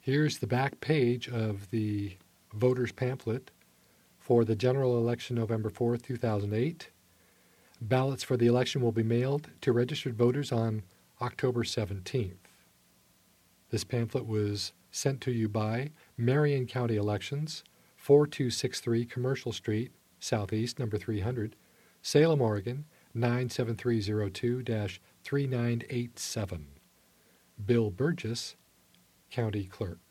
Here's the back page of the voter's pamphlet for the general election November 4th, 2008. Ballots for the election will be mailed to registered voters on October 17th. This pamphlet was sent to you by Marion County Elections, 4263 Commercial Street, Southeast, number 300, Salem, Oregon, 97302-3987. Bill Burgess, County Clerk.